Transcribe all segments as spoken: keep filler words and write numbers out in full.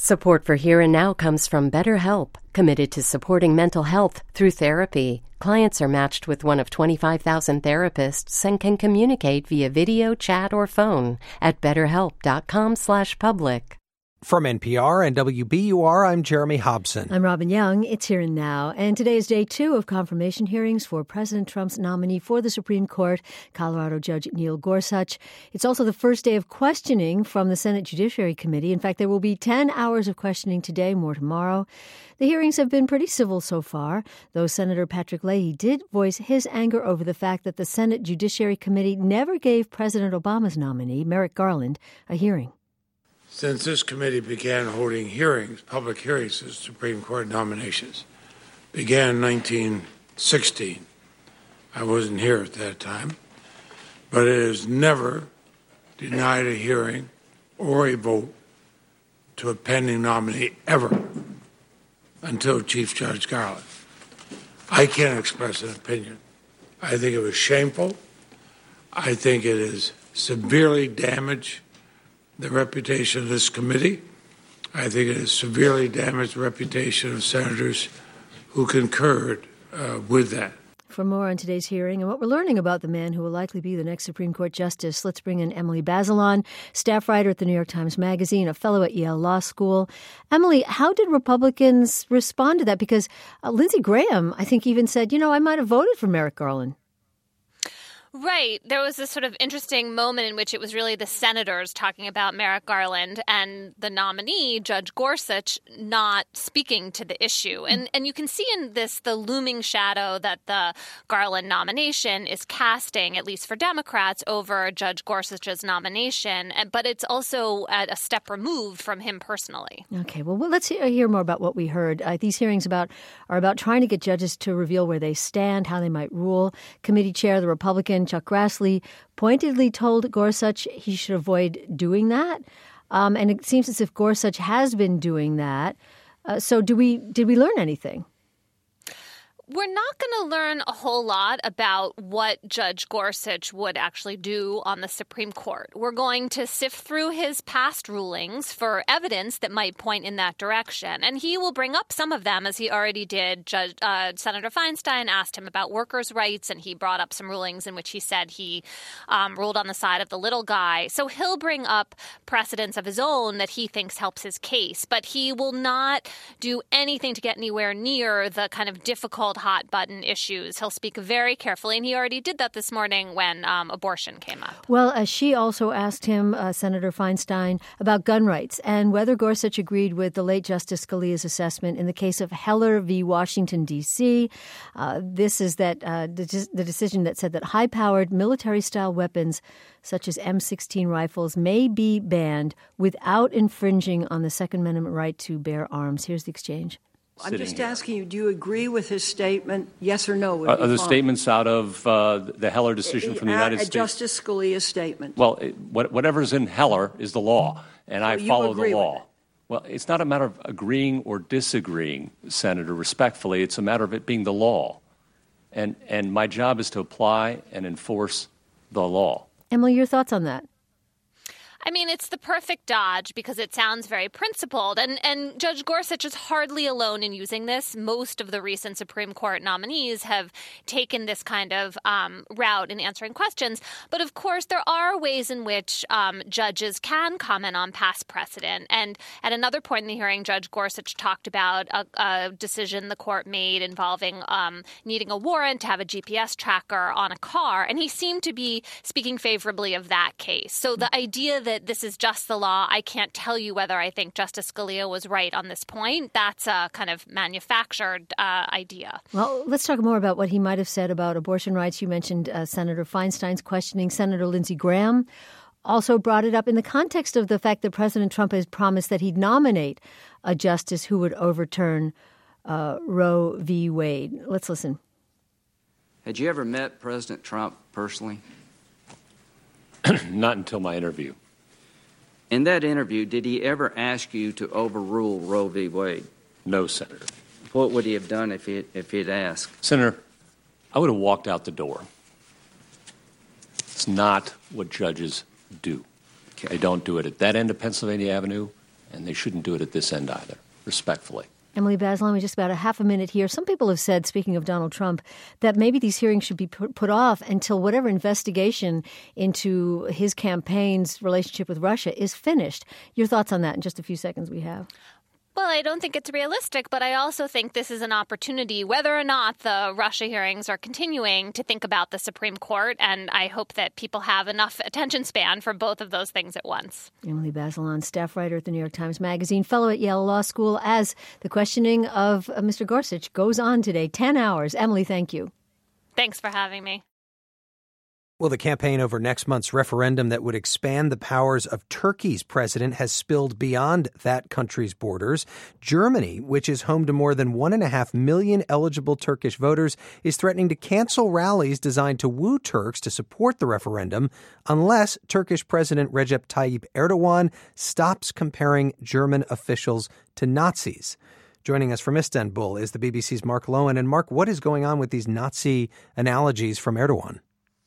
Support for Here and Now comes from BetterHelp, committed to supporting mental health through therapy. Clients are matched with one of twenty-five thousand therapists and can communicate via video, chat, or phone at betterhelp.com slash public. From N P R and W B U R, I'm Jeremy Hobson. I'm Robin Young. It's Here and Now. And today is day two of confirmation hearings for President Trump's nominee for the Supreme Court, Colorado Judge Neil Gorsuch. It's also the first day of questioning from the Senate Judiciary Committee. In fact, there will be ten hours of questioning today, more tomorrow. The hearings have been pretty civil so far, though Senator Patrick Leahy did voice his anger over the fact that the Senate Judiciary Committee never gave President Obama's nominee, Merrick Garland, a hearing. Since this committee began holding hearings, public hearings of Supreme Court nominations, began in nineteen sixteen. I wasn't here at that time, but it has never denied a hearing or a vote to a pending nominee ever until Chief Judge Garland. I can't express an opinion. I think it was shameful. I think it has severely damaged the reputation of this committee. I think it has severely damaged the reputation of senators who concurred uh, with that. For more on today's hearing and what we're learning about the man who will likely be the next Supreme Court justice, let's bring in Emily Bazelon, staff writer at the New York Times Magazine, a fellow at Yale Law School. Emily, how did Republicans respond to that? Because uh, Lindsey Graham, I think, even said, you know, I might have voted for Merrick Garland. Right. There was this sort of interesting moment in which it was really the senators talking about Merrick Garland and the nominee, Judge Gorsuch, not speaking to the issue. And and you can see in this the looming shadow that the Garland nomination is casting, at least for Democrats, over Judge Gorsuch's nomination. But it's also at a step removed from him personally. Okay. Well, let's hear more about what we heard. Uh, these hearings about are about trying to get judges to reveal where they stand, how they might rule. Committee chair, the Republican Chuck Grassley, pointedly told Gorsuch he should avoid doing that. Um, and it seems as if Gorsuch has been doing that. Uh, so do we did we learn anything? We're not going to learn a whole lot about what Judge Gorsuch would actually do on the Supreme Court. We're going to sift through his past rulings for evidence that might point in that direction. And he will bring up some of them, as he already did. Judge, uh, Senator Feinstein asked him about workers' rights, and he brought up some rulings in which he said he um, ruled on the side of the little guy. So he'll bring up precedents of his own that he thinks helps his case. But he will not do anything to get anywhere near the kind of difficult hot button issues. He'll speak very carefully, and he already did that this morning when um, abortion came up. Well, uh, she also asked him, uh, Senator Feinstein, about gun rights and whether Gorsuch agreed with the late Justice Scalia's assessment in the case of Heller v. Washington, D C. Uh, this is that uh, the, the decision that said that high-powered military-style weapons such as M sixteen rifles may be banned without infringing on the Second Amendment right to bear arms. Here's the exchange. I'm just asking you, do you agree with his statement, yes or no? Are the statements out of uh, the Heller decision from the United States? Justice Scalia's statement. Well, it, what, whatever's in Heller is the law, and I so follow the law. Well, it's not a matter of agreeing or disagreeing, Senator, respectfully. It's a matter of it being the law. And, and my job is to apply and enforce the law. Emily, your thoughts on that? I mean, it's the perfect dodge because it sounds very principled. And, and Judge Gorsuch is hardly alone in using this. Most of the recent Supreme Court nominees have taken this kind of um, route in answering questions. But of course, there are ways in which um, judges can comment on past precedent. And at another point in the hearing, Judge Gorsuch talked about a, a decision the court made involving um, needing a warrant to have a G P S tracker on a car. And he seemed to be speaking favorably of that case. So the idea that this is just the law, I can't tell you whether I think Justice Scalia was right on this point. That's a kind of manufactured uh, idea. Well, let's talk more about what he might have said about abortion rights. You mentioned uh, Senator Feinstein's questioning. Senator Lindsey Graham also brought it up in the context of the fact that President Trump has promised that he'd nominate a justice who would overturn uh, Roe v. Wade. Let's listen. Had you ever met President Trump personally? Not until my interview. In that interview, did he ever ask you to overrule Roe v. Wade? No, Senator. What would he have done if he if he'd asked? Senator, I would have walked out the door. It's not what judges do. Okay. They don't do it at that end of Pennsylvania Avenue, and they shouldn't do it at this end either, respectfully. Emily Bazelon, we just about a half a minute here. Some people have said, speaking of Donald Trump, that maybe these hearings should be put off until whatever investigation into his campaign's relationship with Russia is finished. Your thoughts on that in just a few seconds we have. Well, I don't think it's realistic, but I also think this is an opportunity, whether or not the Russia hearings are continuing, to think about the Supreme Court. And I hope that people have enough attention span for both of those things at once. Emily Bazelon, staff writer at the New York Times Magazine, fellow at Yale Law School, as the questioning of uh, Mister Gorsuch goes on today. Ten hours. Emily, thank you. Thanks for having me. Well, the campaign over next month's referendum that would expand the powers of Turkey's president has spilled beyond that country's borders. Germany, which is home to more than one and a half million eligible Turkish voters, is threatening to cancel rallies designed to woo Turks to support the referendum unless Turkish President Recep Tayyip Erdogan stops comparing German officials to Nazis. Joining us from Istanbul is the B B C's Mark Lowen. And Mark, what is going on with these Nazi analogies from Erdogan?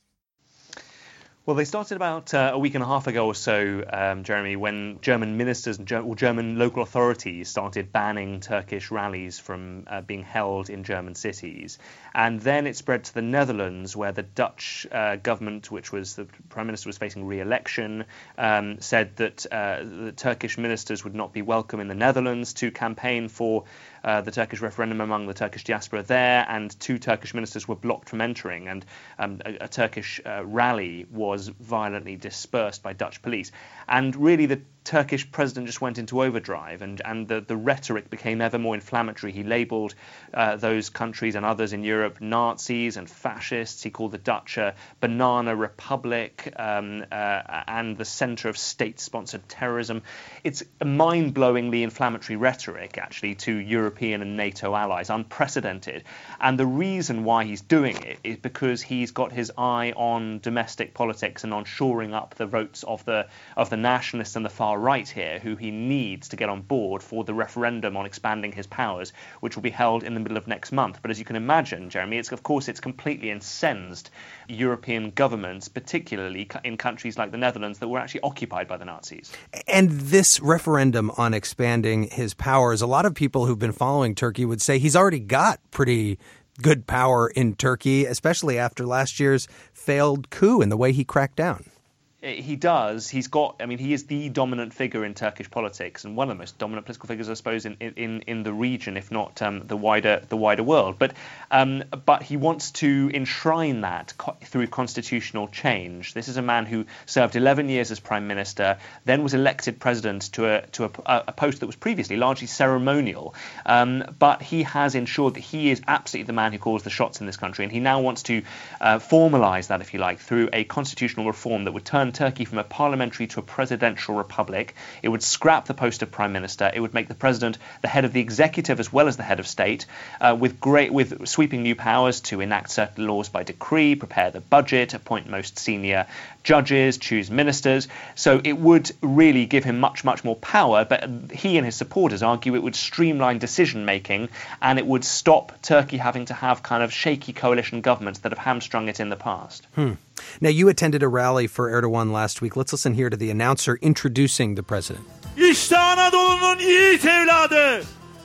Well, they started about uh, a week and a half ago or so, um, Jeremy, when German ministers and Ger- or German local authorities started banning Turkish rallies from uh, being held in German cities. And then it spread to the Netherlands, where the Dutch uh, government, which was the Prime Minister was facing re-election, um, said that uh, the Turkish ministers would not be welcome in the Netherlands to campaign for uh, the Turkish referendum among the Turkish diaspora there, and two Turkish ministers were blocked from entering, and um, a, a Turkish uh, rally was violently dispersed by Dutch police. And really the Turkish president just went into overdrive, and, and the, the rhetoric became ever more inflammatory. He labelled uh, those countries and others in Europe Nazis and fascists. He called the Dutch a banana republic um, uh, and the centre of state-sponsored terrorism. It's a mind-blowingly inflammatory rhetoric, actually, to European and NATO allies, unprecedented. And the reason why he's doing it is because he's got his eye on domestic politics and on shoring up the votes of the of the nationalists and the far right here, who he needs to get on board for the referendum on expanding his powers, which will be held in the middle of next month. But as you can imagine, Jeremy, it's of course it's completely incensed European governments, particularly in countries like the Netherlands that were actually occupied by the Nazis. And this referendum on expanding his powers, a lot of people who've been following Turkey would say he's already got pretty good power in Turkey, especially after last year's failed coup and the way he cracked down. He does. He's got, I mean, he is the dominant figure in Turkish politics, and one of the most dominant political figures, I suppose, in in, in the region, if not um, the wider the wider world. But um, but he wants to enshrine that co- through constitutional change. This is a man who served eleven years as prime minister, then was elected president to a to a, a post that was previously largely ceremonial. Um, but he has ensured that he is absolutely the man who calls the shots in this country, and he now wants to uh, formalise that, if you like, through a constitutional reform that would turn Turkey from a parliamentary to a presidential republic. It would scrap the post of prime minister. It would make the president the head of the executive as well as the head of state, uh, with great with sweeping new powers to enact certain laws by decree, prepare the budget, appoint most senior judges, choose ministers. So it would really give him much, much more power. But he and his supporters argue it would streamline decision making, and it would stop Turkey having to have kind of shaky coalition governments that have hamstrung it in the past. Hmm. Now, you attended a rally for Erdogan last week. Let's listen here to the announcer introducing the president. İşte Anadolu'nun yiğit evladı,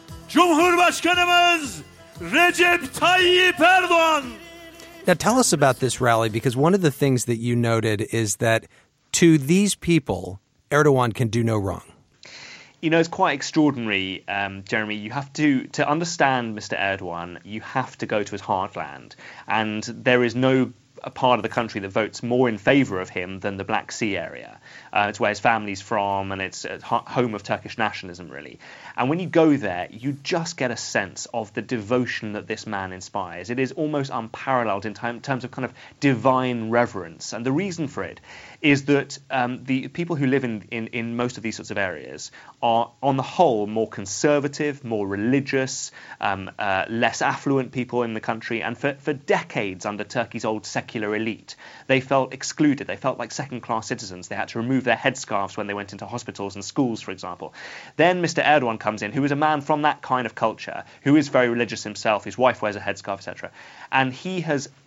Cumhurbaşkanımız Recep Tayyip Erdoğan. Now, tell us about this rally, because one of the things that you noted is that to these people, Erdogan can do no wrong. You know, it's quite extraordinary, um, Jeremy. You have to, to understand Mister Erdogan, you have to go to his heartland. And there is no a part of the country that votes more in favour of him than the Black Sea area. Uh, it's where his family's from, and it's a home of Turkish nationalism, really. And when you go there, you just get a sense of the devotion that this man inspires. It is almost unparalleled in time, terms of kind of divine reverence. And the reason for it is that um, the people who live in, in, in most of these sorts of areas are, on the whole, more conservative, more religious, um, uh, less affluent people in the country. And for, for decades under Turkey's old secular elite, they felt excluded. They felt like second-class citizens. They had to remove their headscarves when they went into hospitals and schools, for example. Then Mister Erdogan comes in, who is a man from that kind of culture, who is very religious himself. His wife wears a headscarf, et cetera. And he has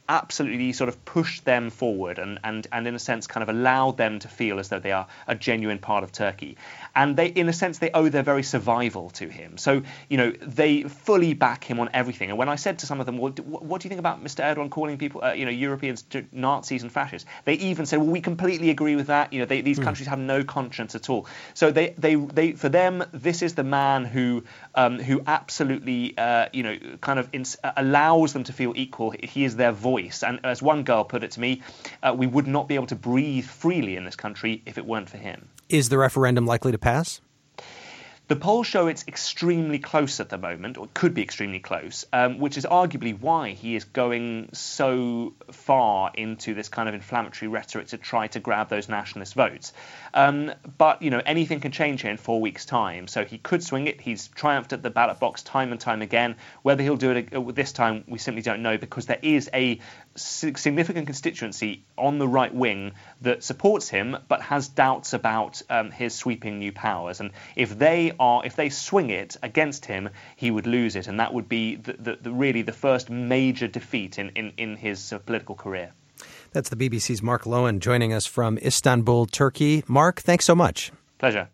absolutely sort of pushed them forward and, and, and in a sense kind of allowed them to feel as though they are a genuine part of Turkey. And they, in a sense, they owe their very survival to him. So, you know, they fully back him on everything. And when I said to some of them, well, what do you think about Mister Erdogan calling people, uh, you know, Europeans Nazis and fascists? They even said, well, we completely agree with that. You know, they, these mm. countries have no conscience at all. So they, they, they, for them, this is the man who, um, who absolutely, uh, you know, kind of ins- allows them to feel equal. He is their voice. And as one girl put it to me, uh, we would not be able to breathe freely in this country if it weren't for him. Is the referendum likely to pass? The polls show it's extremely close at the moment, or it could be extremely close, um, which is arguably why he is going so far into this kind of inflammatory rhetoric to try to grab those nationalist votes. Um, but, you know, anything can change here in four weeks' time. So he could swing it. He's triumphed at the ballot box time and time again. Whether he'll do it this time, we simply don't know, because there is a significant constituency on the right wing that supports him but has doubts about um, his sweeping new powers. And if they are, if they swing it against him, he would lose it, and that would be the, the, the really the first major defeat in, in, in his uh, political career. That's the B B C's Mark Lowen joining us from Istanbul, Turkey. Mark, thanks so much. Pleasure.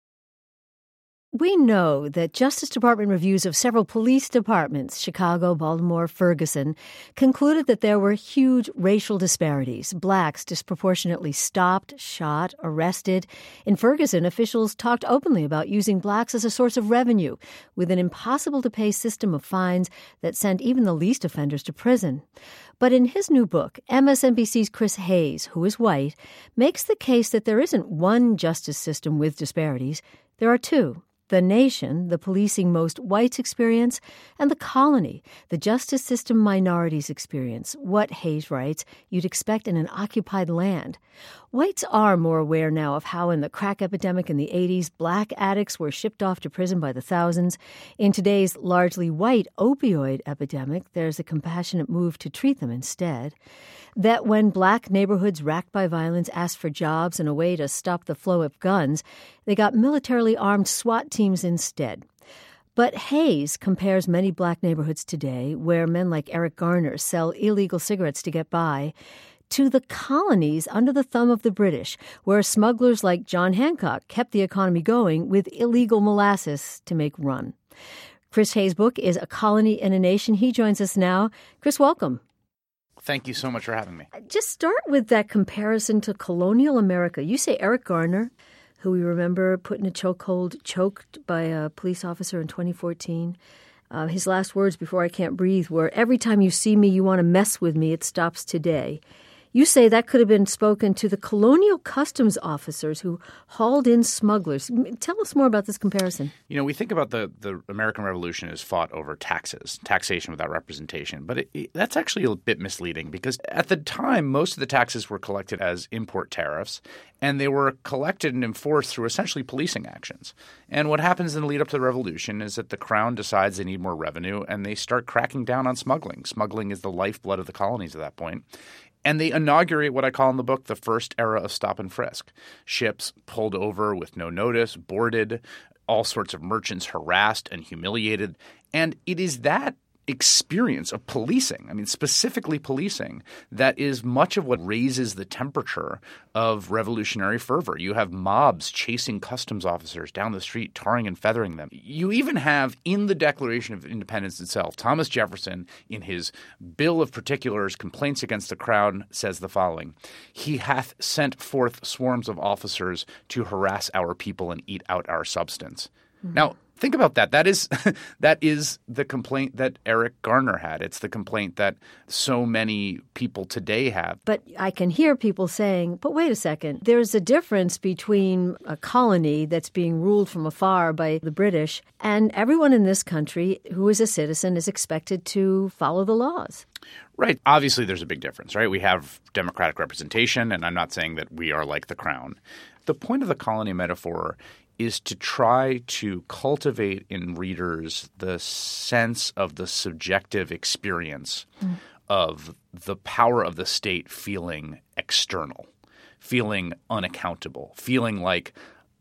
We know that Justice Department reviews of several police departments, Chicago, Baltimore, Ferguson, concluded that there were huge racial disparities. Blacks disproportionately stopped, shot, arrested. In Ferguson, officials talked openly about using blacks as a source of revenue, with an impossible-to-pay system of fines that sent even the least offenders to prison. But in his new book, M S N B C's Chris Hayes, who is white, makes the case that there isn't one justice system with disparities. There are two. The nation, the policing most whites experience, and the colony, the justice system minorities experience, what, Hayes writes, you'd expect in an occupied land. Whites are more aware now of how in the crack epidemic in the eighties, black addicts were shipped off to prison by the thousands. In today's largely white opioid epidemic, there's a compassionate move to treat them instead. That when black neighborhoods racked by violence asked for jobs and a way to stop the flow of guns, they got militarily armed SWAT teams instead. But Hayes compares many black neighborhoods today, where men like Eric Garner sell illegal cigarettes to get by, to the colonies under the thumb of the British, where smugglers like John Hancock kept the economy going with illegal molasses to make run. Chris Hayes' book is A Colony in a Nation. He joins us now. Chris, welcome. Thank you so much for having me. Just start with that comparison to colonial America. You say Eric Garner, who we remember put in a chokehold, choked by a police officer in twenty fourteen. Uh, his last words before I can't breathe were, "Every time you see me, you want to mess with me. It stops today." You say that could have been spoken to the colonial customs officers who hauled in smugglers. Tell us more about this comparison. You know, we think about the, the American Revolution as fought over taxes, taxation without representation. But it, it, that's actually a bit misleading because at the time, most of the taxes were collected as import tariffs, and they were collected and enforced through essentially policing actions. And what happens in the lead up to the revolution is that the crown decides they need more revenue, and they start cracking down on smuggling. Smuggling is the lifeblood of the colonies at that point. And they inaugurate what I call in the book the first era of stop and frisk. Ships pulled over with no notice, boarded, all sorts of merchants harassed and humiliated. And it is that experience of policing, I mean specifically policing, that is much of what raises the temperature of revolutionary fervor. You have mobs chasing customs officers down the street, tarring and feathering them. You even have in the Declaration of Independence itself, Thomas Jefferson in his Bill of Particulars, Complaints Against the Crown, says the following: "He hath sent forth swarms of officers to harass our people and eat out our substance." Mm-hmm. Now, think about that. That is that is the complaint that Eric Garner had. It's the complaint that so many people today have. But I can hear people saying, but wait a second, there's a difference between a colony that's being ruled from afar by the British and everyone in this country who is a citizen is expected to follow the laws. Right. Obviously, there's a big difference, right? We have democratic representation, and I'm not saying that we are like the crown. The point of the colony metaphor is to try to cultivate in readers the sense of the subjective experience mm. of the power of the state feeling external, feeling unaccountable, feeling like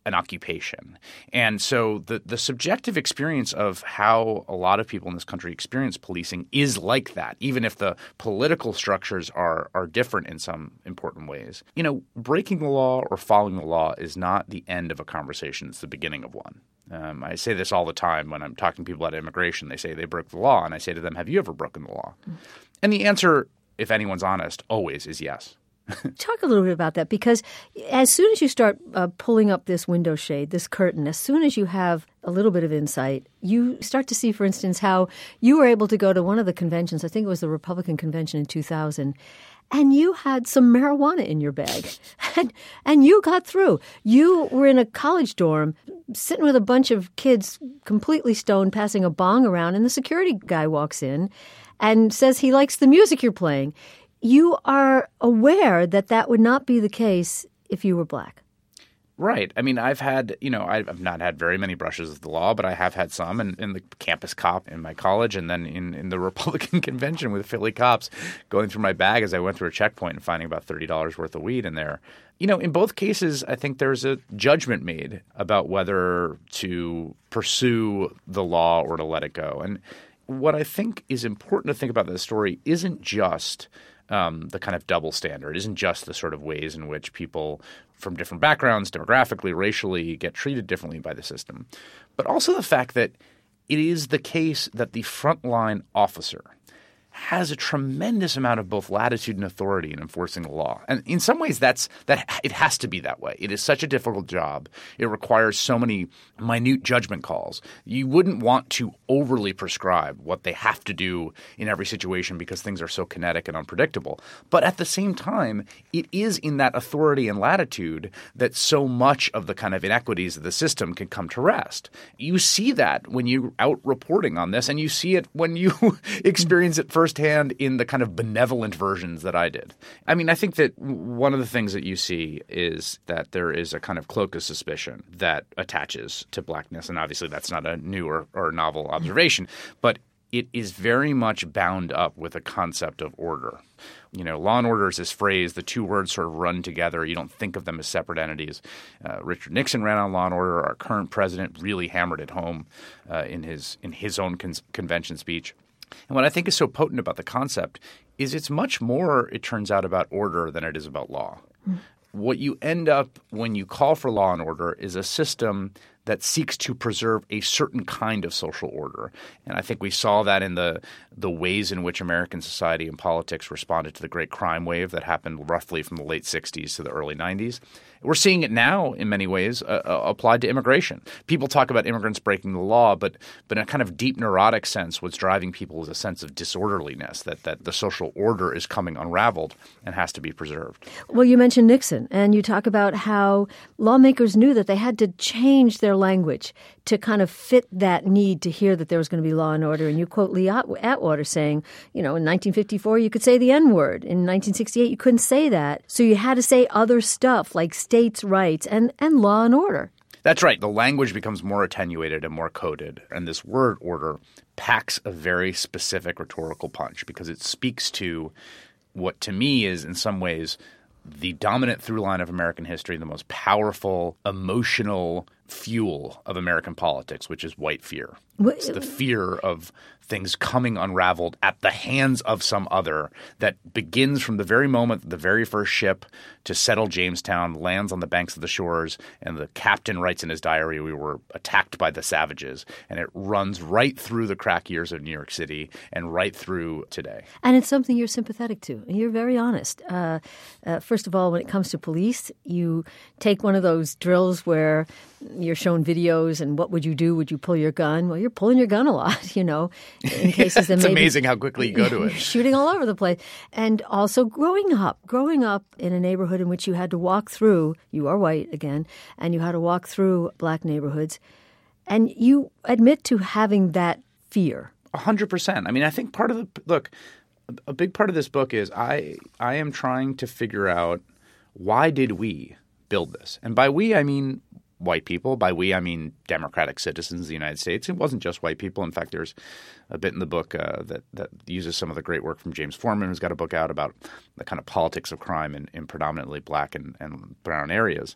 an occupation. And so the, the subjective experience of how a lot of people in this country experience policing is like that, even if the political structures are are different in some important ways. You know, breaking the law or following the law is not the end of a conversation. It's the beginning of one. Um, I say this all the time when I'm talking to people about immigration. They say they broke the law, and I say to them, have you ever broken the law? Mm. And the answer, if anyone's honest, always is yes. Talk a little bit about that, because as soon as you start uh, pulling up this window shade, this curtain, as soon as you have a little bit of insight, you start to see, for instance, how you were able to go to one of the conventions, I think it was the Republican convention in two thousand, and you had some marijuana in your bag, and, and you got through. You were in a college dorm sitting with a bunch of kids completely stoned, passing a bong around, and the security guy walks in and says he likes the music you're playing. You are aware that that would not be the case if you were black. Right. I mean, I've had – you know, I've not had very many brushes with the law, but I have had some in, in the campus cop in my college, and then in, in the Republican convention with Philly cops going through my bag as I went through a checkpoint and finding about thirty dollars worth of weed in there. You know, in both cases, I think there's a judgment made about whether to pursue the law or to let it go. And what I think is important to think about this story isn't just – Um, the kind of double standard. It isn't just the sort of ways in which people from different backgrounds, demographically, racially, get treated differently by the system, but also the fact that it is the case that the frontline officer has a tremendous amount of both latitude and authority in enforcing the law. And in some ways that's that it has to be that way. It is such a difficult job. It requires so many minute judgment calls. You wouldn't want to overly prescribe what they have to do in every situation because things are so kinetic and unpredictable. But at the same time, it is in that authority and latitude that so much of the kind of inequities of the system can come to rest. You see that when you're out reporting on this, and you see it when you experience it firsthand in the kind of benevolent versions that I did. I mean, I think that one of the things that you see is that there is a kind of cloak of suspicion that attaches to blackness. And obviously that's not a new or, or novel observation, but it is very much bound up with a concept of order. You know, law and order is this phrase, the two words sort of run together. You don't think of them as separate entities. Uh, Richard Nixon ran on law and order. Our current president really hammered it home uh, in his in his own con- convention speech. And what I think is so potent about the concept is it's much more, it turns out, about order than it is about law. Mm. What you end up when you call for law and order is a system that seeks to preserve a certain kind of social order. And I think we saw that in the the ways in which American society and politics responded to the great crime wave that happened roughly from the late sixties to the early nineties. We're seeing it now in many ways uh, uh, applied to immigration. People talk about immigrants breaking the law, but but in a kind of deep neurotic sense, what's driving people is a sense of disorderliness, that, that the social order is coming unraveled and has to be preserved. Well, you mentioned Nixon, and you talk about how lawmakers knew that they had to change their language to kind of fit that need to hear that there was going to be law and order. And you quote Lee Atwater saying, you know, in nineteen fifty-four, you could say the N-word. In nineteen sixty-eight, you couldn't say that. So you had to say other stuff like states' rights and, and law and order. That's right. The language becomes more attenuated and more coded. And this word order packs a very specific rhetorical punch because it speaks to what to me is in some ways the dominant through line of American history, the most powerful emotional fuel of American politics, which is white fear. It's the fear of things coming unraveled at the hands of some other that begins from the very moment the very first ship to settle Jamestown lands on the banks of the shores, and the captain writes in his diary, we were attacked by the savages, and it runs right through the crack years of New York City and right through today. And it's something you're sympathetic to. You're very honest. Uh, uh, first of all, when it comes to police, you take one of those drills where you're shown videos and what would you do? Would you pull your gun? Well, you're pulling your gun a lot, you know, in cases that it's maybe amazing how quickly you go to it. Shooting all over the place. And also growing up, growing up in a neighborhood in which you had to walk through, you are white again, and you had to walk through black neighborhoods. And you admit to having that fear. A hundred percent. I mean, I think part of the – look, a big part of this book is I I am trying to figure out why did we build this? And by we, I mean – white people. By we, I mean democratic citizens of the United States. It wasn't just white people. In fact, there's a bit in the book uh, that, that uses some of the great work from James Foreman, who's got a book out about the kind of politics of crime in, in predominantly black and, and brown areas.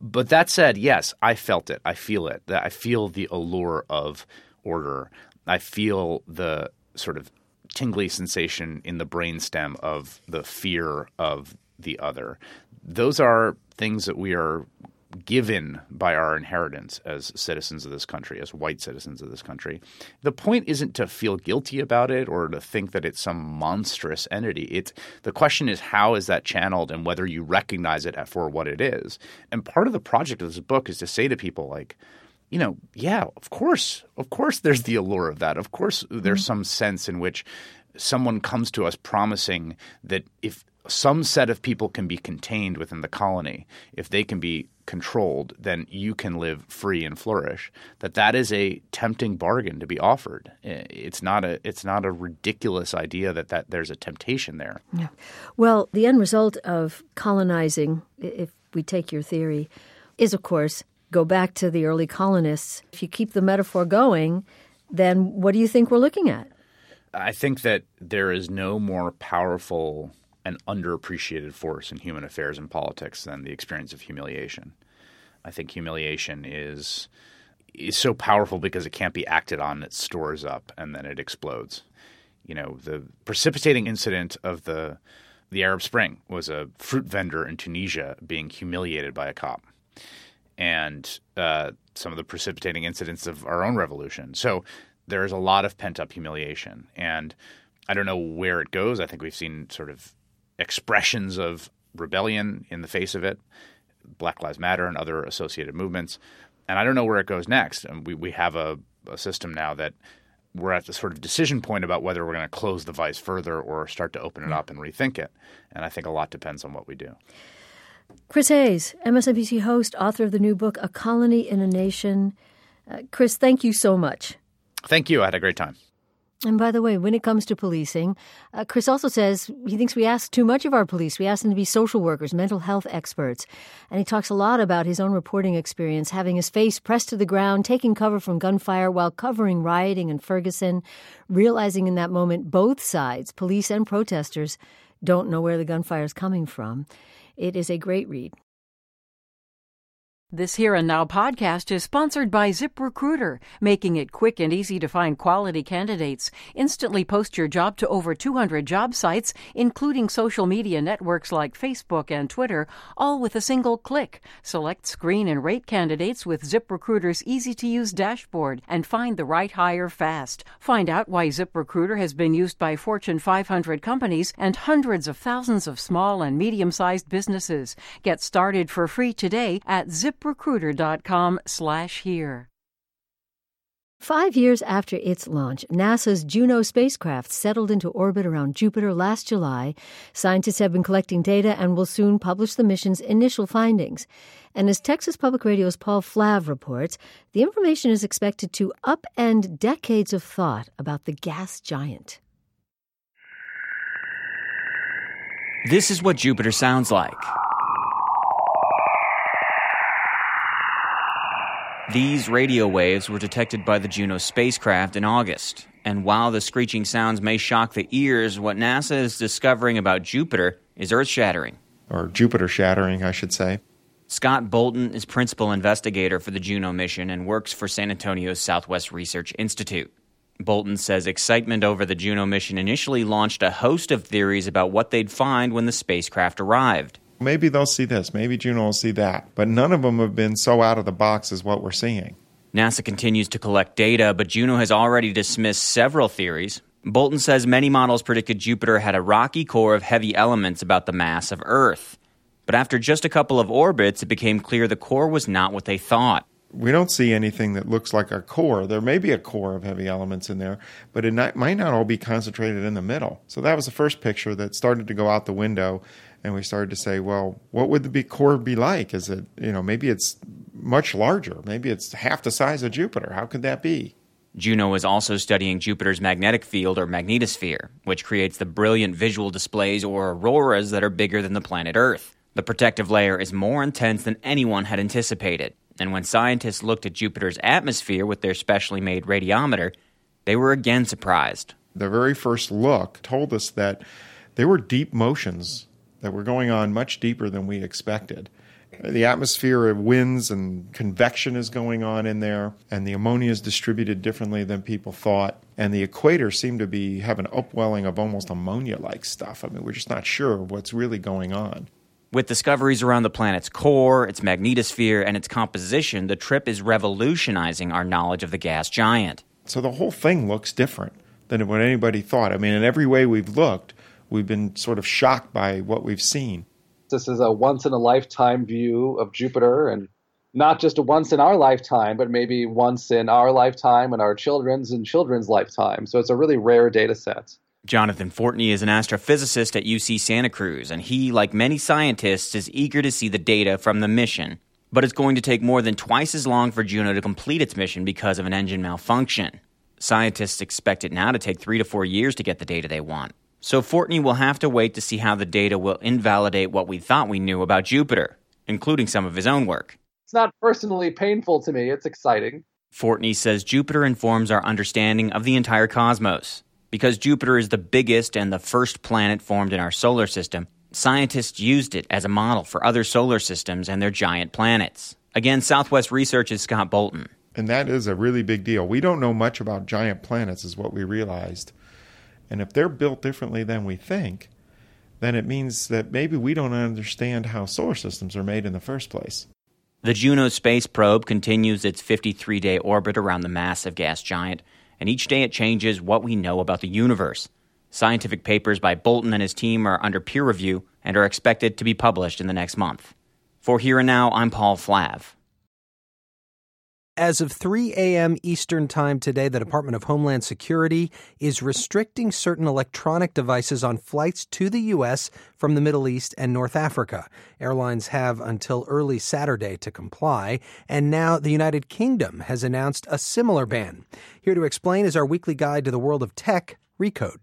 But that said, yes, I felt it. I feel it. I feel the allure of order. I feel the sort of tingly sensation in the brainstem of the fear of the other. Those are things that we are given by our inheritance as citizens of this country, as white citizens of this country. The point isn't to feel guilty about it or to think that it's some monstrous entity. It's the question is, how is that channeled and whether you recognize it for what it is. And part of the project of this book is to say to people like, you know, yeah, of course, of course there's the allure of that. Of course there's mm-hmm. some sense in which someone comes to us promising that if some set of people can be contained within the colony, if they can be controlled, then you can live free and flourish. That that is a tempting bargain to be offered. It's not a it's not a ridiculous idea that, that there's a temptation there. Yeah. Well, the end result of colonizing, if we take your theory, is, of course, go back to the early colonists. If you keep the metaphor going, then what do you think we're looking at? I think that there is no more powerful an underappreciated force in human affairs and politics than the experience of humiliation. I think humiliation is is so powerful because it can't be acted on. It stores up and then it explodes. You know, the precipitating incident of the the Arab Spring was a fruit vendor in Tunisia being humiliated by a cop, and uh, some of the precipitating incidents of our own revolution. So there is a lot of pent-up humiliation, and I don't know where it goes. I think we've seen sort of expressions of rebellion in the face of it, Black Lives Matter and other associated movements. And I don't know where it goes next. And we, we have a, a system now that we're at the sort of decision point about whether we're going to close the vice further or start to open it up and rethink it. And I think a lot depends on what we do. Chris Hayes, M S N B C host, author of the new book, A Colony in a Nation. Uh, Chris, thank you so much. Thank you. I had a great time. And by the way, when it comes to policing, uh, Chris also says he thinks we ask too much of our police. We ask them to be social workers, mental health experts. And he talks a lot about his own reporting experience, having his face pressed to the ground, taking cover from gunfire while covering rioting in Ferguson, realizing in that moment both sides, police and protesters, don't know where the gunfire is coming from. It is a great read. This Here and Now podcast is sponsored by ZipRecruiter, making it quick and easy to find quality candidates. Instantly post your job to over two hundred job sites, including social media networks like Facebook and Twitter, all with a single click. Select, screen, and rate candidates with ZipRecruiter's easy-to-use dashboard and find the right hire fast. Find out why ZipRecruiter has been used by Fortune five hundred companies and hundreds of thousands of small and medium-sized businesses. Get started for free today at zip ZipRecruiter.com slash here. Five years after its launch, NASA's Juno spacecraft settled into orbit around Jupiter last July. Scientists have been collecting data and will soon publish the mission's initial findings. And as Texas Public Radio's Paul Flav reports, the information is expected to upend decades of thought about the gas giant. This is what Jupiter sounds like. These radio waves were detected by the Juno spacecraft in August. And while the screeching sounds may shock the ears, what NASA is discovering about Jupiter is earth-shattering. Or Jupiter-shattering, I should say. Scott Bolton is principal investigator for the Juno mission and works for San Antonio's Southwest Research Institute. Bolton says excitement over the Juno mission initially launched a host of theories about what they'd find when the spacecraft arrived. Maybe they'll see this, maybe Juno will see that, but none of them have been so out of the box as what we're seeing. NASA continues to collect data, but Juno has already dismissed several theories. Bolton says many models predicted Jupiter had a rocky core of heavy elements about the mass of Earth. But after just a couple of orbits, it became clear the core was not what they thought. We don't see anything that looks like a core. There may be a core of heavy elements in there, but it not, might not all be concentrated in the middle. So that was the first picture that started to go out the window. And we started to say, well, what would the big core be like? Is it, you know, maybe it's much larger. Maybe it's half the size of Jupiter. How could that be? Juno is also studying Jupiter's magnetic field, or magnetosphere, which creates the brilliant visual displays or auroras that are bigger than the planet Earth. The protective layer is more intense than anyone had anticipated. And when scientists looked at Jupiter's atmosphere with their specially made radiometer, they were again surprised. The very first look told us that there were deep motions that were going on much deeper than we expected. The atmosphere of winds and convection is going on in there, and the ammonia is distributed differently than people thought. And the equator seemed to be have an upwelling of almost ammonia-like stuff. I mean, we're just not sure what's really going on. With discoveries around the planet's core, its magnetosphere, and its composition, the trip is revolutionizing our knowledge of the gas giant. So the whole thing looks different than what anybody thought. I mean, in every way we've looked, we've been sort of shocked by what we've seen. This is a once-in-a-lifetime view of Jupiter, and not just a once in our lifetime, but maybe once in our lifetime and our children's and children's lifetime. So it's a really rare data set. Jonathan Fortney is an astrophysicist at U C Santa Cruz, and he, like many scientists, is eager to see the data from the mission. But it's going to take more than twice as long for Juno to complete its mission because of an engine malfunction. Scientists expect it now to take three to four years to get the data they want. So Fortney will have to wait to see how the data will invalidate what we thought we knew about Jupiter, including some of his own work. It's not personally painful to me. It's exciting. Fortney says Jupiter informs our understanding of the entire cosmos. Because Jupiter is the biggest and the first planet formed in our solar system, scientists used it as a model for other solar systems and their giant planets. Again, Southwest Research's Scott Bolton. And that is a really big deal. We don't know much about giant planets is what we realized. And if they're built differently than we think, then it means that maybe we don't understand how solar systems are made in the first place. The Juno space probe continues its fifty-three day orbit around the massive gas giant, and each day it changes what we know about the universe. Scientific papers by Bolton and his team are under peer review and are expected to be published in the next month. For Here and Now, I'm Paul Flav. As of three a.m. Eastern Time today, the Department of Homeland Security is restricting certain electronic devices on flights to the U S from the Middle East and North Africa. Airlines have until early Saturday to comply, and now the United Kingdom has announced a similar ban. Here to explain is our weekly guide to the world of tech, Recode.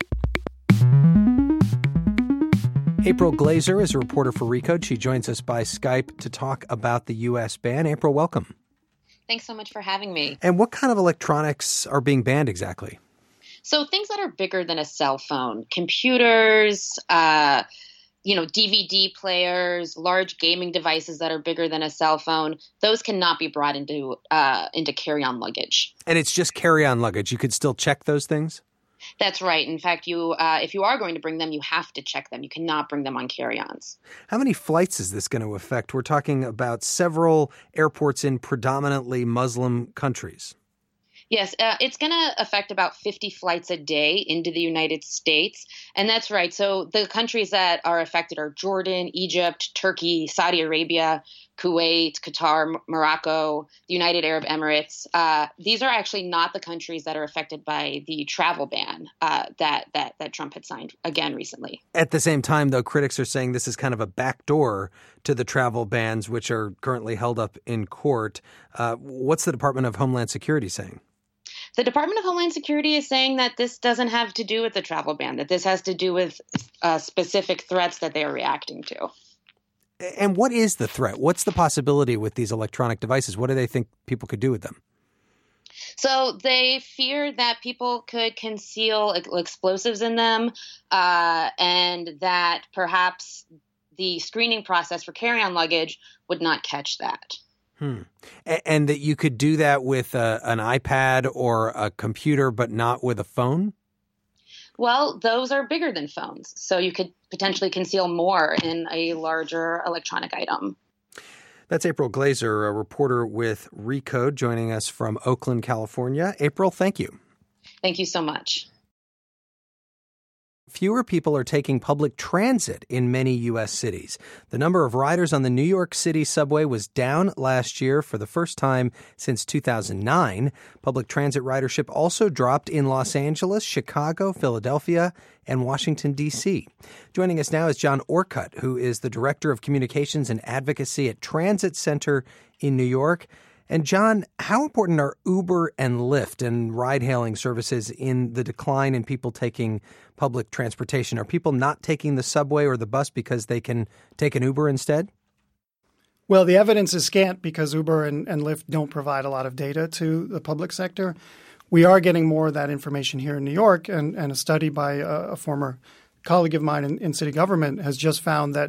April Glaser is a reporter for Recode. She joins us by Skype to talk about the U S ban. April, welcome. Thanks so much for having me. And what kind of electronics are being banned exactly? So things that are bigger than a cell phone, computers, uh, you know, D V D players, large gaming devices that are bigger than a cell phone, those cannot be brought into uh, into carry-on luggage. And it's just carry-on luggage. You could still check those things? That's right. In fact, you uh, if you are going to bring them, you have to check them. You cannot bring them on carry-ons. How many flights is this going to affect? We're talking about several airports in predominantly Muslim countries. Yes, uh, it's going to affect about fifty flights a day into the United States. And that's right. So the countries that are affected are Jordan, Egypt, Turkey, Saudi Arabia, Kuwait, Qatar, Morocco, the United Arab Emirates. Uh, these are actually not the countries that are affected by the travel ban uh, that, that, that Trump had signed again recently. At the same time, though, critics are saying this is kind of a backdoor to the travel bans, which are currently held up in court. Uh, what's the Department of Homeland Security saying? The Department of Homeland Security is saying that this doesn't have to do with the travel ban, that this has to do with uh, specific threats that they are reacting to. And what is the threat? What's the possibility with these electronic devices? What do they think people could do with them? So they fear that people could conceal explosives in them uh, and that perhaps the screening process for carry-on luggage would not catch that. Hmm. And that you could do that with a, an iPad or a computer, but not with a phone? Well, those are bigger than phones, so you could potentially conceal more in a larger electronic item. That's April Glaser, a reporter with Recode, joining us from Oakland, California. April, thank you. Thank you so much. Fewer people are taking public transit in many U S cities. The number of riders on the New York City subway was down last year for the first time since two thousand nine. Public transit ridership also dropped in Los Angeles, Chicago, Philadelphia, and Washington, D C. Joining us now is John Orcutt, who is the Director of Communications and Advocacy at Transit Center in New York. And John, how important are Uber and Lyft and ride-hailing services in the decline in people taking public transportation? Are people not taking the subway or the bus because they can take an Uber instead? Well, the evidence is scant because Uber and, and Lyft don't provide a lot of data to the public sector. We are getting more of that information here in New York, and, and a study by a, a former colleague of mine in, in city government has just found that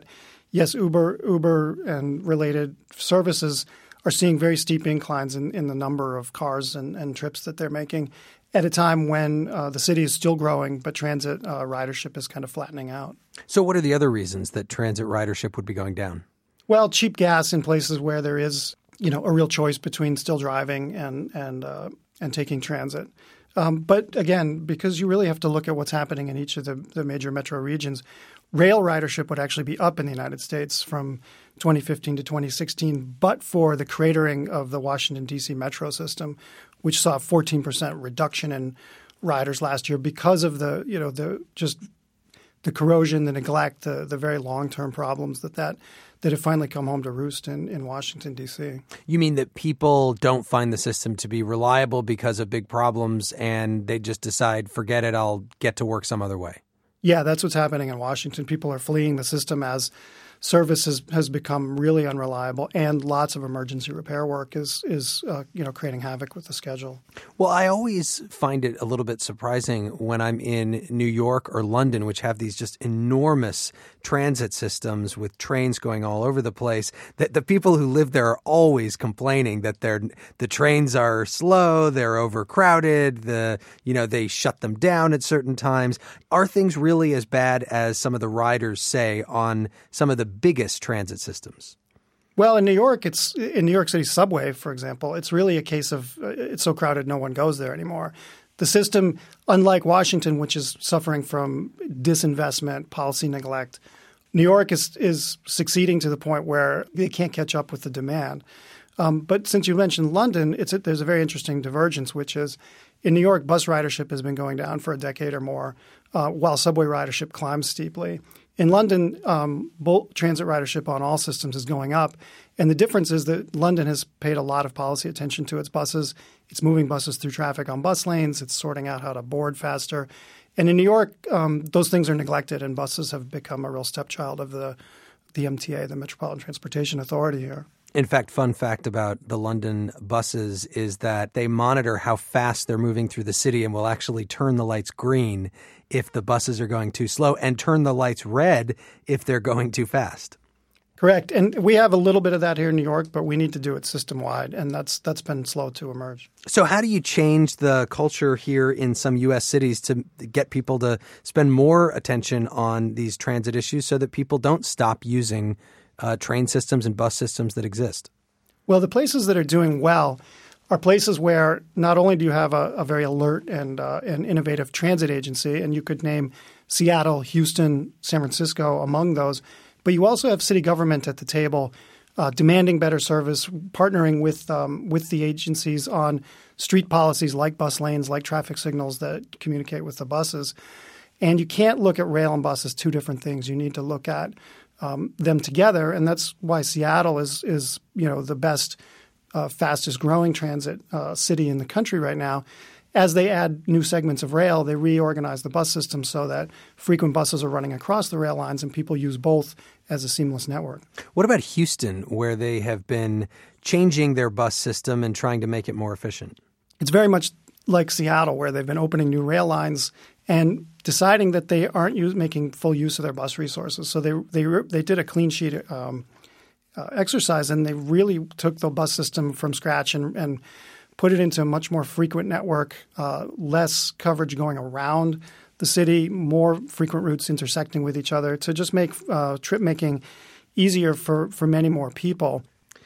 yes, Uber, Uber and related services are seeing very steep inclines in, in the number of cars and, and trips that they're making at a time when uh, the city is still growing, but transit uh, ridership is kind of flattening out. So what are the other reasons that transit ridership would be going down? Well, cheap gas in places where there is, you know, a real choice between still driving and and uh, and taking transit. Um, but again, because you really have to look at what's happening in each of the, the major metro regions, rail ridership would actually be up in the United States from twenty fifteen to twenty sixteen, but for the cratering of the Washington, D C metro system, which saw a fourteen percent reduction in riders last year because of the, you know, the just the corrosion, the neglect, the, the very long-term problems that that that have finally come home to roost in, in Washington, D C. You mean that people don't find the system to be reliable because of big problems and they just decide, forget it, I'll get to work some other way? Yeah, that's what's happening in Washington. People are fleeing the system as service has, has become really unreliable, and lots of emergency repair work is is uh, you know creating havoc with the schedule. Well, I always find it a little bit surprising when I'm in New York or London, which have these just enormous transit systems with trains going all over the place, that the people who live there are always complaining that they're the trains are slow, they're overcrowded, the you know they shut them down at certain times. Are things really as bad as some of the riders say on some of the biggest transit systems? Well, in New York, it's in New York City subway, for example, it's really a case of uh, it's so crowded no one goes there anymore. The system, unlike Washington, which is suffering from disinvestment, policy neglect, New York is is succeeding to the point where they can't catch up with the demand. Um, but since you mentioned London, it's a, there's a very interesting divergence, which is in New York, bus ridership has been going down for a decade or more, uh, while subway ridership climbs steeply. In London, um, transit ridership on all systems is going up. And the difference is that London has paid a lot of policy attention to its buses. It's moving buses through traffic on bus lanes. It's sorting out how to board faster. And in New York, um, those things are neglected, and buses have become a real stepchild of the, the M T A, the Metropolitan Transportation Authority here. In fact, fun fact about the London buses is that they monitor how fast they're moving through the city and will actually turn the lights green if the buses are going too slow and turn the lights red if they're going too fast. Correct. And we have a little bit of that here in New York, but we need to do it system-wide, and that's that's been slow to emerge. So how do you change the culture here in some U S cities to get people to spend more attention on these transit issues so that people don't stop using uh, train systems and bus systems that exist? Well, the places that are doing well are places where not only do you have a, a very alert and uh, an innovative transit agency, and you could name Seattle, Houston, San Francisco among those, but you also have city government at the table uh, demanding better service, partnering with um, with the agencies on street policies like bus lanes, like traffic signals that communicate with the buses. And you can't look at rail and bus as two different things. You need to look at um, them together, and that's why Seattle is is you know the best, uh, fastest growing transit uh, city in the country right now. As they add new segments of rail, they reorganize the bus system so that frequent buses are running across the rail lines and people use both as a seamless network. What about Houston, where they have been changing their bus system and trying to make it more efficient? It's very much like Seattle, where they've been opening new rail lines and deciding that they aren't use, making full use of their bus resources. So they they they did a clean sheet um, uh, exercise, and they really took the bus system from scratch and, and put it into a much more frequent network, uh, less coverage going around the city, more frequent routes intersecting with each other to just make uh, trip making easier for, for many more people.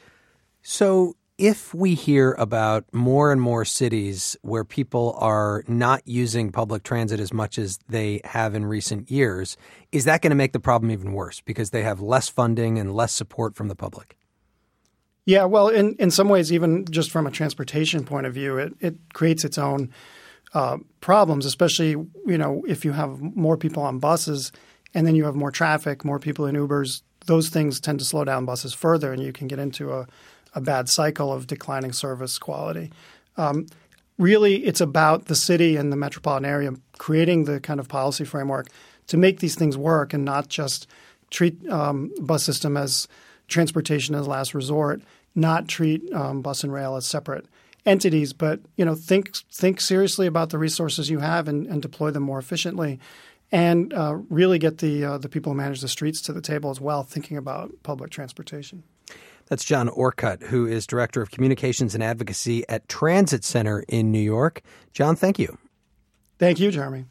So if we hear about more and more cities where people are not using public transit as much as they have in recent years, is that going to make the problem even worse because they have less funding and less support from the public? Yeah, well, in, in some ways, even just from a transportation point of view, it, it creates its own uh, problems, especially, you know, if you have more people on buses and then you have more traffic, more people in Ubers, those things tend to slow down buses further, and you can get into a, a bad cycle of declining service quality. Um, really, it's about the city and the metropolitan area creating the kind of policy framework to make these things work and not just treat um, bus system as transportation as last resort, not treat um, bus and rail as separate entities, but you know think think seriously about the resources you have and, and deploy them more efficiently. and uh, really get the uh, the people who manage the streets to the table as well, thinking about public transportation. That's John Orcutt, who is Director of Communications and Advocacy at Transit Center in New York. John, thank you. Thank you, Jeremy.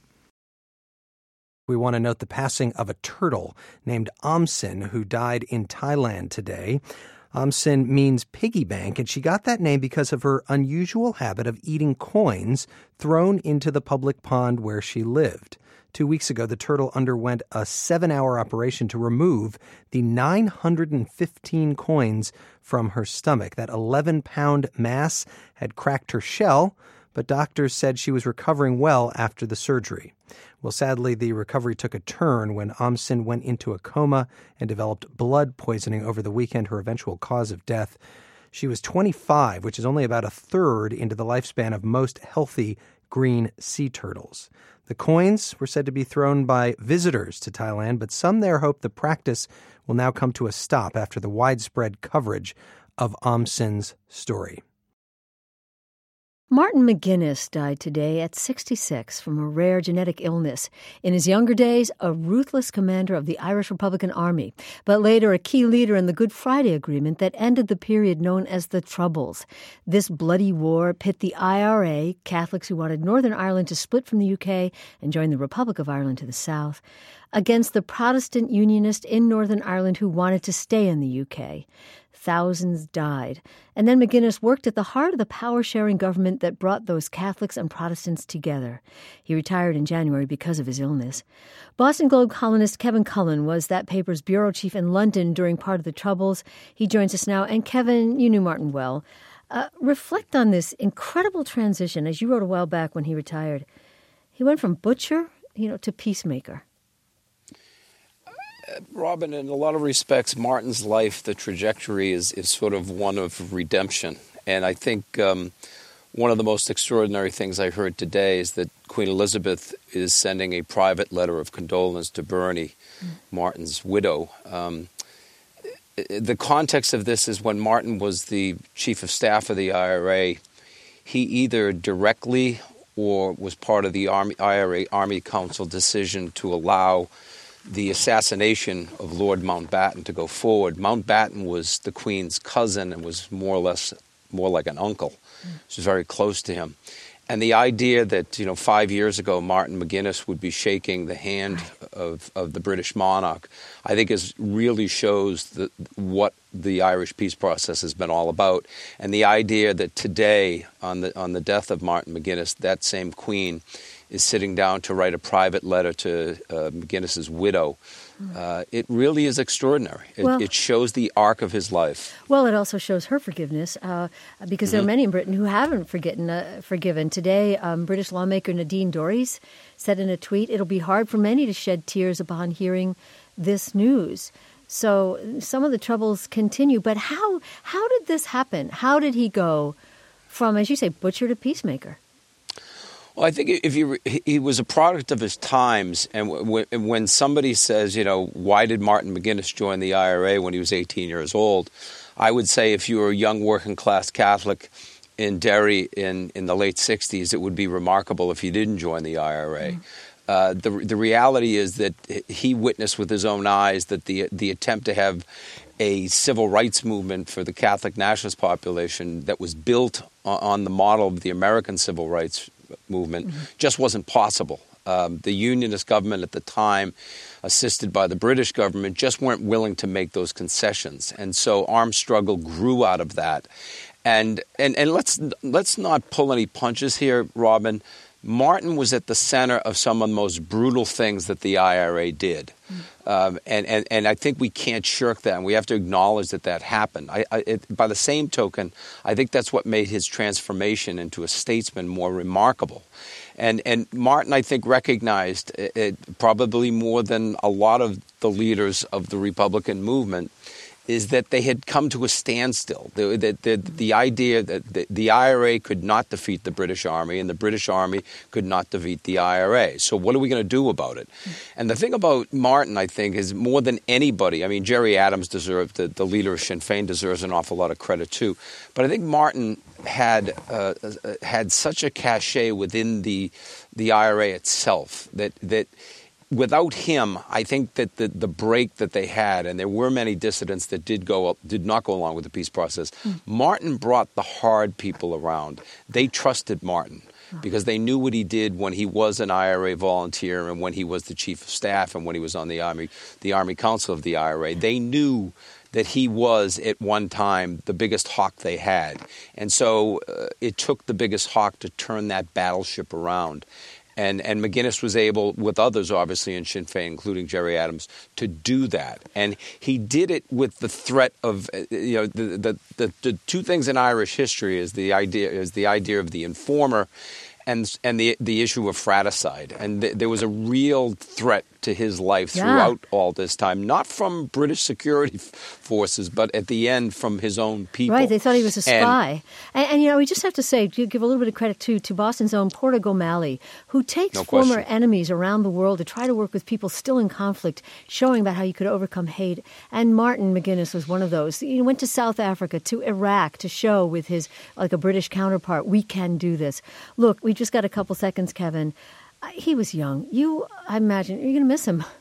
We want to note the passing of a turtle named Omsin, who died in Thailand today. Omsin means piggy bank, and she got that name because of her unusual habit of eating coins thrown into the public pond where she lived. Two weeks ago, the turtle underwent a seven-hour operation to remove the nine hundred fifteen coins from her stomach. That eleven-pound mass had cracked her shell, but doctors said she was recovering well after the surgery. Well, sadly, the recovery took a turn when Omsin went into a coma and developed blood poisoning over the weekend, her eventual cause of death. She was twenty-five, which is only about a third into the lifespan of most healthy green sea turtles. The coins were said to be thrown by visitors to Thailand, but some there hope the practice will now come to a stop after the widespread coverage of Omsin's story. Martin McGuinness died today at sixty-six from a rare genetic illness. In his younger days, a ruthless commander of the Irish Republican Army, but later a key leader in the Good Friday Agreement that ended the period known as the Troubles. This bloody war pit the I R A, Catholics who wanted Northern Ireland to split from the U K and join the Republic of Ireland to the south, against the Protestant Unionists in Northern Ireland who wanted to stay in the U K. Thousands died. And then McGuinness worked at the heart of the power-sharing government that brought those Catholics and Protestants together. He retired in January because of his illness. Boston Globe columnist Kevin Cullen was that paper's bureau chief in London during part of the Troubles. He joins us now. And Kevin, you knew Martin well. Uh, reflect on this incredible transition, as you wrote a while back when he retired. He went from butcher, you know, to peacemaker. Robin, in a lot of respects, Martin's life, the trajectory is, is sort of one of redemption. And I think um, one of the most extraordinary things I heard today is that Queen Elizabeth is sending a private letter of condolence to Bernie, mm. Martin's widow. Um, the context of this is when Martin was the chief of staff of the I R A, he either directly or was part of the Army, I R A Army Council decision to allow the assassination of Lord Mountbatten to go forward. Mountbatten was the Queen's cousin and was more or less more like an uncle. Mm. She was very close to him. And the idea that, you know, five years ago Martin McGuinness would be shaking the hand of, of the British monarch, I think is really shows the, what the Irish peace process has been all about. And the idea that today, on the on the death of Martin McGuinness, that same Queen is sitting down to write a private letter to uh, McGuinness's widow. Uh, it really is extraordinary. It, well, it shows the arc of his life. Well, it also shows her forgiveness, uh, because mm-hmm. there are many in Britain who haven't forgotten, uh, forgiven. Today, um, British lawmaker Nadine Dorries said in a tweet, "It'll be hard for many to shed tears upon hearing this news." So some of the troubles continue. But how how did this happen? How did he go from, as you say, butcher to peacemaker? Well, I think if you he was a product of his times, and w- when somebody says, you know, why did Martin McGuinness join the I R A when he was eighteen years old, I would say if you were a young working class Catholic in Derry in, in the late sixties, it would be remarkable if you didn't join the I R A. Mm. Uh, the the reality is that he witnessed with his own eyes that the the attempt to have a civil rights movement for the Catholic nationalist population that was built on, on the model of the American civil rights movement mm-hmm. just wasn't possible. Um, the Unionist government at the time, assisted by the British government, just weren't willing to make those concessions. And so armed struggle grew out of that. And and, and let's let's not pull any punches here, Robin. Martin was at the center of some of the most brutal things that the I R A did. Mm. Um, and, and, and I think we can't shirk that, and we have to acknowledge that that happened. I, I, it, by the same token, I think that's what made his transformation into a statesman more remarkable. And, and Martin, I think, recognized it, it, probably more than a lot of the leaders of the Republican movement, is that they had come to a standstill. The, the, the, the idea that the, the I R A could not defeat the British Army and the British Army could not defeat the I R A. So what are we going to do about it? And the thing about Martin, I think, is more than anybody, I mean, Gerry Adams deserved, the, the leader of Sinn Féin deserves an awful lot of credit too. But I think Martin had uh, had such a cachet within the the I R A itself that that without him, I think that the, the break that they had, and there were many dissidents that did go did not go along with the peace process, mm. Martin brought the hard people around. They trusted Martin because they knew what he did when he was an I R A volunteer and when he was the chief of staff and when he was on the Army, the Army Council of the I R A. They knew that he was at one time the biggest hawk they had. And so uh, it took the biggest hawk to turn that battleship around. And and McGuinness was able, with others obviously in Sinn Féin, including Gerry Adams, to do that. And he did it with the threat of, you know, the the, the, the two things in Irish history is the idea is the idea of the informer and and the the issue of fratricide. And th- there was a real threat to his life yeah. throughout all this time, not from British security f- forces, but at the end from his own people. Right, they thought he was a spy. And, and, and you know, we just have to say, give a little bit of credit to, to Boston's own Portig O'Malley, who takes no former question. enemies around the world to try to work with people still in conflict, showing about how you could overcome hate. And Martin McGuinness was one of those. He went to South Africa, to Iraq, to show with his, like a British counterpart, we can do this. Look, we just got a couple seconds, Kevin. He was young. You, I imagine, you're going to miss him.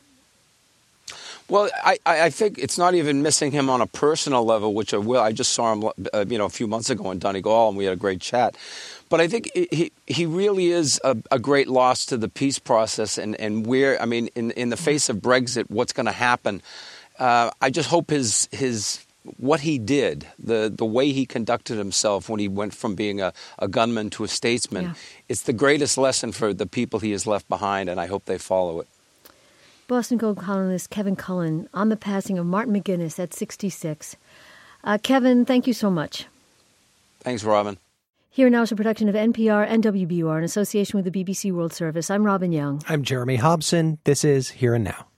Well, I, I think it's not even missing him on a personal level, which I will. I just saw him, uh, you know, a few months ago in Donegal, and we had a great chat. But I think he he really is a, a great loss to the peace process, and, and where, I mean, in, in the face of Brexit, what's going to happen? Uh, I just hope his his. What he did, the, the way he conducted himself when he went from being a, a gunman to a statesman, yeah. it's the greatest lesson for the people he has left behind, and I hope they follow it. Boston Globe columnist Kevin Cullen on the passing of Martin McGuinness at sixty-six. Uh, Kevin, thank you so much. Thanks, Robin. Here Now is a production of N P R and W B U R in association with the B B C World Service. I'm Robin Young. I'm Jeremy Hobson. This is Here and Now.